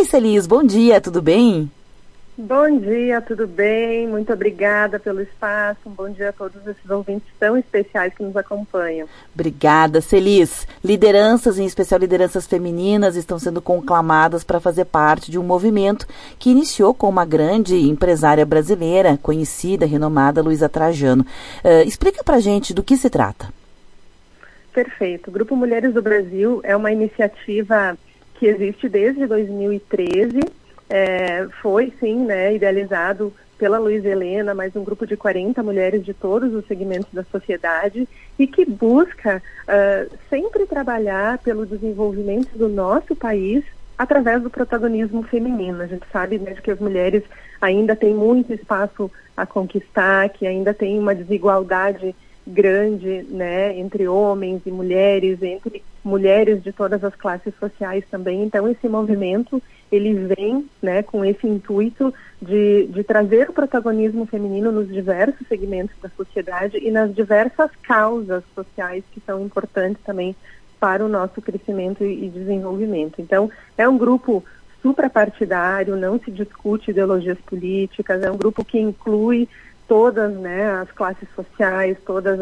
Celis, bom dia, tudo bem? Bom dia, tudo bem? Muito obrigada pelo espaço. Um bom dia a todos esses ouvintes tão especiais que nos acompanham. Obrigada, Celis. Lideranças, em especial lideranças femininas, estão sendo conclamadas para fazer parte de um movimento que iniciou com uma grande empresária brasileira, conhecida, renomada, Luísa Trajano. Explica pra gente do que se trata. Perfeito. O Grupo Mulheres do Brasil é uma iniciativa que existe desde 2013. Foi, sim, né, idealizado pela Luísa Helena, mais um grupo de 40 mulheres de todos os segmentos da sociedade e que busca sempre trabalhar pelo desenvolvimento do nosso país através do protagonismo feminino. A gente sabe, né, que as mulheres ainda têm muito espaço a conquistar, que ainda tem uma desigualdade grande, né, entre homens e mulheres, entre mulheres de todas as classes sociais também. Então, esse movimento, ele vem, né, com esse intuito de trazer o protagonismo feminino nos diversos segmentos da sociedade e nas diversas causas sociais que são importantes também para o nosso crescimento e desenvolvimento. Então, é um grupo suprapartidário, não se discute ideologias políticas, é um grupo que inclui todas, né, as classes sociais, todas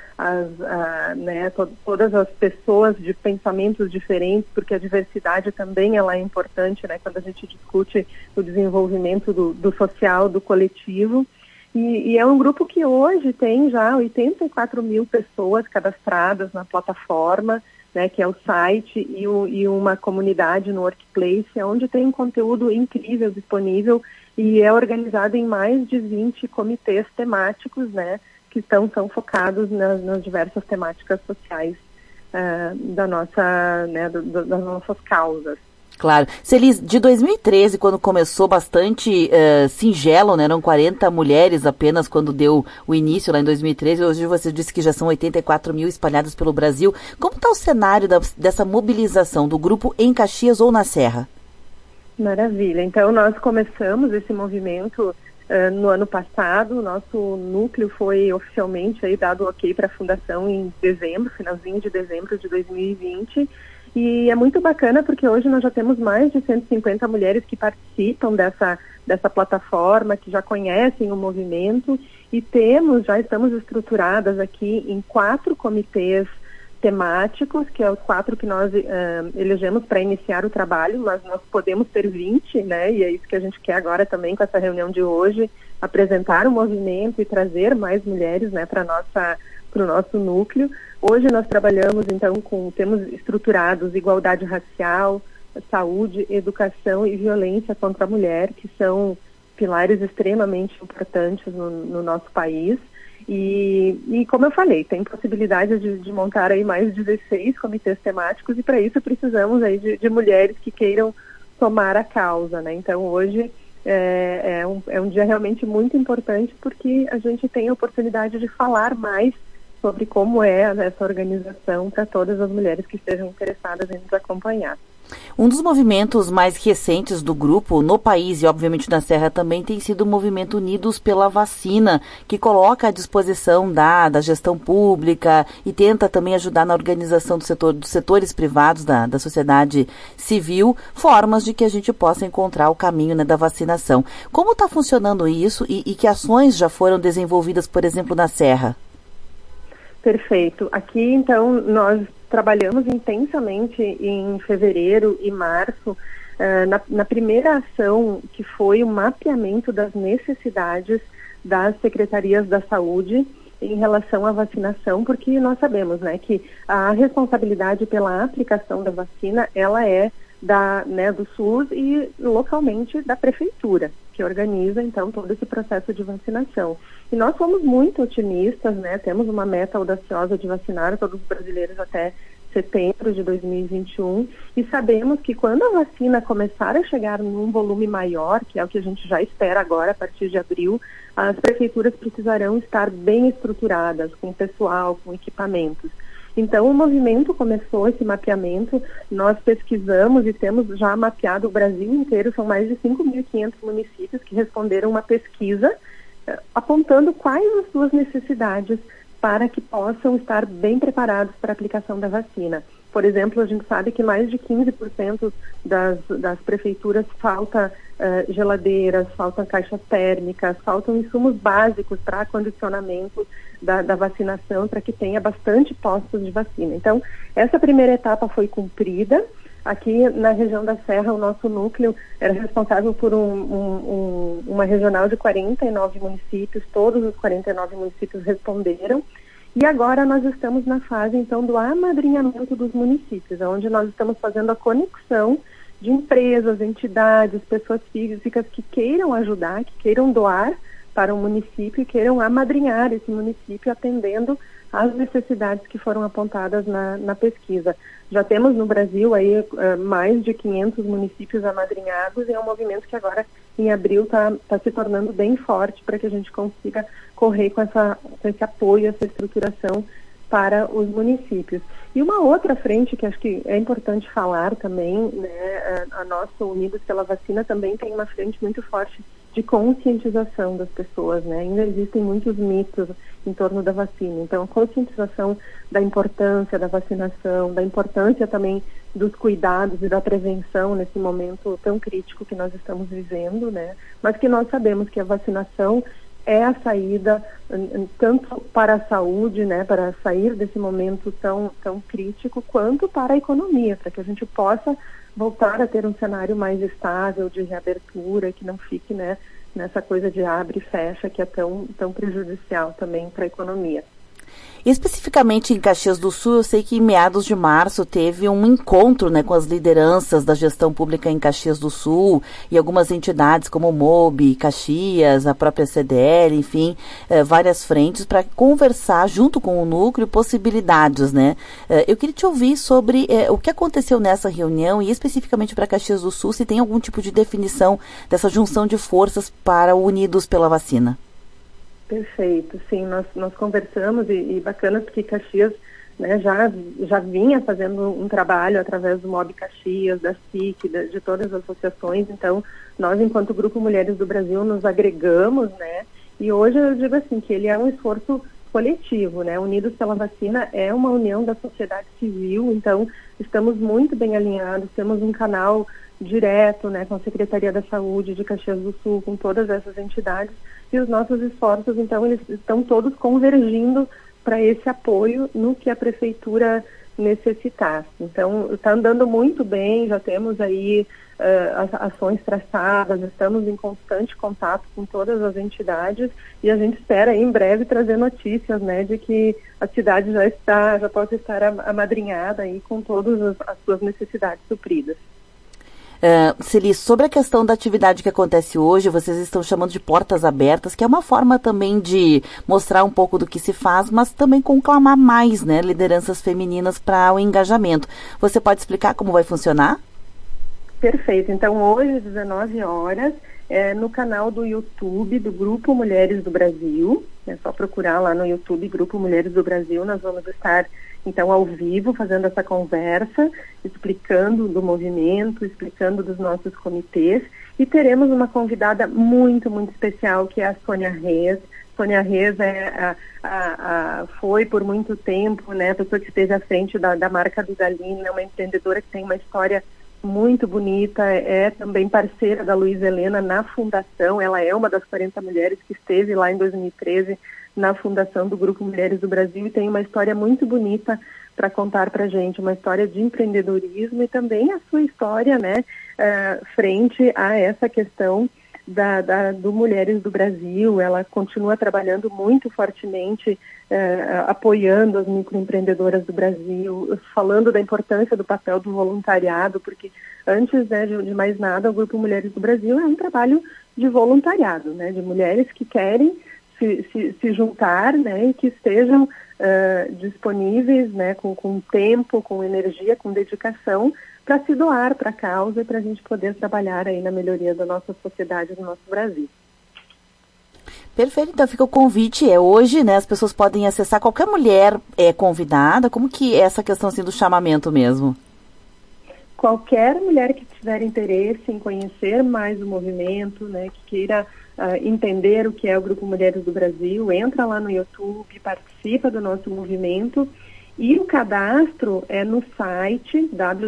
todas as pessoas de pensamentos diferentes, porque a diversidade também ela é importante, né, quando a gente discute o desenvolvimento do social, do coletivo. E é um grupo que hoje tem já 84 mil pessoas cadastradas na plataforma, né, que é o site, e uma comunidade no Workplace, onde tem um conteúdo incrível disponível e é organizado em mais de 20 comitês temáticos, né, que são focados nas diversas temáticas sociais das nossas causas. Claro. Celis, de 2013, quando começou bastante singelo, né? Eram 40 mulheres apenas quando deu o início lá em 2013. Hoje você disse que já são 84 mil espalhadas pelo Brasil. Como está o cenário dessa mobilização do grupo em Caxias ou na Serra? Maravilha. Então, nós começamos esse movimento no ano passado. Nosso núcleo foi oficialmente aí dado ok para a fundação em dezembro, finalzinho de dezembro de 2020. E é muito bacana porque hoje nós já temos mais de 150 mulheres que participam dessa plataforma, que já conhecem o movimento, e já estamos estruturadas aqui em 4 comitês temáticos, que é os 4 que nós elegemos para iniciar o trabalho, mas nós podemos ter 20, né, e é isso que a gente quer agora também com essa reunião de hoje, apresentar o movimento e trazer mais mulheres, né, para o nosso núcleo. Hoje nós trabalhamos, então, temos estruturados igualdade racial, saúde, educação e violência contra a mulher, que são pilares extremamente importantes no nosso país. E como eu falei, tem possibilidade de montar aí mais 16 comitês temáticos, e para isso precisamos aí de mulheres que queiram tomar a causa, né? Então hoje é um dia realmente muito importante, porque a gente tem a oportunidade de falar mais sobre como é essa organização para todas as mulheres que estejam interessadas em nos acompanhar. Um dos movimentos mais recentes do grupo no país e obviamente na Serra também tem sido o movimento Unidos pela Vacina, que coloca à disposição da gestão pública e tenta também ajudar na organização dos setores privados da sociedade civil, formas de que a gente possa encontrar o caminho, né, da vacinação. Como está funcionando isso e que ações já foram desenvolvidas, por exemplo, na Serra? Perfeito. Aqui, então, nós trabalhamos intensamente em fevereiro e março na primeira ação, que foi o mapeamento das necessidades das secretarias da saúde em relação à vacinação, porque nós sabemos, né, que a responsabilidade pela aplicação da vacina, ela é do SUS e localmente da prefeitura, que organiza, então, todo esse processo de vacinação. E nós somos muito otimistas, né? Temos uma meta audaciosa de vacinar todos os brasileiros até setembro de 2021, e sabemos que quando a vacina começar a chegar num volume maior, que é o que a gente já espera agora, a partir de abril, as prefeituras precisarão estar bem estruturadas, com pessoal, com equipamentos. Então, o movimento começou esse mapeamento, nós pesquisamos e temos já mapeado o Brasil inteiro, são mais de 5.500 municípios que responderam uma pesquisa apontando quais as suas necessidades para que possam estar bem preparados para a aplicação da vacina. Por exemplo, a gente sabe que mais de 15% das prefeituras falta geladeiras, faltam caixas térmicas, faltam insumos básicos para acondicionamento da vacinação, para que tenha bastante postos de vacina. Então, essa primeira etapa foi cumprida. Aqui na região da Serra, o nosso núcleo era responsável por uma regional de 49 municípios, todos os 49 municípios responderam. E agora nós estamos na fase, então, do amadrinhamento dos municípios, onde nós estamos fazendo a conexão de empresas, entidades, pessoas físicas que queiram ajudar, que queiram doar para o município, queiram amadrinhar esse município atendendo às necessidades que foram apontadas na pesquisa. Já temos no Brasil aí mais de 500 municípios amadrinhados e é um movimento que agora em abril está se tornando bem forte para que a gente consiga correr com esse apoio, essa estruturação para os municípios. E uma outra frente que acho que é importante falar também, né, a nossa Unidos pela Vacina também tem uma frente muito forte de conscientização das pessoas, né? Ainda existem muitos mitos em torno da vacina. Então, a conscientização da importância da vacinação, da importância também dos cuidados e da prevenção nesse momento tão crítico que nós estamos vivendo, né? Mas que nós sabemos que a vacinação é a saída tanto para a saúde, né, para sair desse momento tão crítico, quanto para a economia, para que a gente possa voltar a ter um cenário mais estável de reabertura, que não fique, né, nessa coisa de abre e fecha, que é tão prejudicial também para a economia. Especificamente em Caxias do Sul, eu sei que em meados de março teve um encontro, né, com as lideranças da gestão pública em Caxias do Sul e algumas entidades como o MOB, Caxias, a própria CDL, enfim, várias frentes para conversar junto com o núcleo possibilidades, né? Eu queria te ouvir sobre o que aconteceu nessa reunião e especificamente para Caxias do Sul, se tem algum tipo de definição dessa junção de forças para o Unidos pela Vacina. Perfeito, sim, nós conversamos e bacana porque Caxias, né, já vinha fazendo um trabalho através do MOB Caxias, da SIC, de todas as associações. Então nós, enquanto Grupo Mulheres do Brasil, nos agregamos, né, e hoje eu digo assim, que ele é um esforço coletivo, né, Unidos pela Vacina é uma união da sociedade civil, então estamos muito bem alinhados, temos um canal direto, né, com a Secretaria da Saúde de Caxias do Sul, com todas essas entidades, e os nossos esforços, então, eles estão todos convergindo para esse apoio no que a Prefeitura necessitar. Então, está andando muito bem, já temos aí as ações traçadas, estamos em constante contato com todas as entidades e a gente espera aí, em breve trazer notícias, né, de que a cidade já possa estar amadrinhada aí com todas as suas necessidades supridas. Celi, sobre a questão da atividade que acontece hoje, vocês estão chamando de portas abertas, que é uma forma também de mostrar um pouco do que se faz, mas também conclamar mais, né, lideranças femininas para o engajamento. Você pode explicar como vai funcionar? Perfeito. Então, hoje, às 19 horas, no canal do YouTube do Grupo Mulheres do Brasil, é só procurar lá no YouTube Grupo Mulheres do Brasil, nós vamos estar então ao vivo fazendo essa conversa, explicando do movimento, explicando dos nossos comitês e teremos uma convidada muito, muito especial que é a Sônia Reis. Sônia Reis foi por muito tempo, né, a pessoa que esteve à frente da marca do Galine, é uma empreendedora que tem uma história muito bonita, é também parceira da Luísa Helena na fundação, ela é uma das 40 mulheres que esteve lá em 2013 na fundação do Grupo Mulheres do Brasil e tem uma história muito bonita para contar para a gente, uma história de empreendedorismo e também a sua história, né, frente a essa questão do Mulheres do Brasil. Ela continua trabalhando muito fortemente, apoiando as microempreendedoras do Brasil, falando da importância do papel do voluntariado, porque antes, né, de mais nada, o Grupo Mulheres do Brasil é um trabalho de voluntariado, né, de mulheres que querem se juntar, né, e que estejam disponíveis, né, com tempo, com energia, com dedicação, para se doar para a causa e para a gente poder trabalhar aí na melhoria da nossa sociedade, do nosso Brasil. Perfeito, então fica o convite, hoje, né, as pessoas podem acessar, qualquer mulher é convidada, como que é essa questão assim do chamamento mesmo? Qualquer mulher que tiver interesse em conhecer mais o movimento, né, que queira entender o que é o Grupo Mulheres do Brasil, entra lá no YouTube, participa do nosso movimento E o cadastro é no site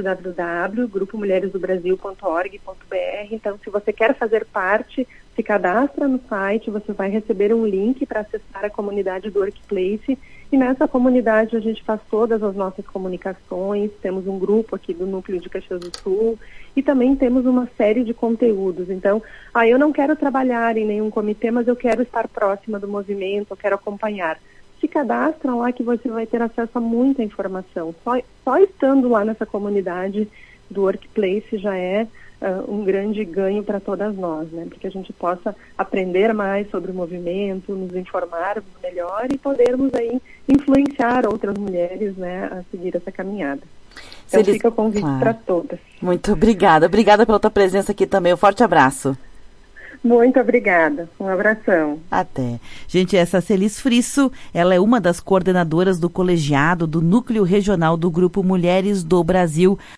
www.grupomulheresdobrasil.org.br. Então, se você quer fazer parte, se cadastra no site, você vai receber um link para acessar a comunidade do Workplace. E nessa comunidade a gente faz todas as nossas comunicações, temos um grupo aqui do Núcleo de Caxias do Sul e também temos uma série de conteúdos. Então, eu não quero trabalhar em nenhum comitê, mas eu quero estar próxima do movimento, eu quero acompanhar. Se cadastra lá que você vai ter acesso a muita informação. Só estando lá nessa comunidade do Workplace já é um grande ganho para todas nós, né? Porque a gente possa aprender mais sobre o movimento, nos informarmos melhor e podermos aí influenciar outras mulheres, né, a seguir essa caminhada. Então fica o convite para todas. Muito obrigada. Obrigada pela tua presença aqui também. Um forte abraço. Muito obrigada. Um abração. Até. Gente, essa Celis Frisso, ela é uma das coordenadoras do colegiado do Núcleo Regional do Grupo Mulheres do Brasil.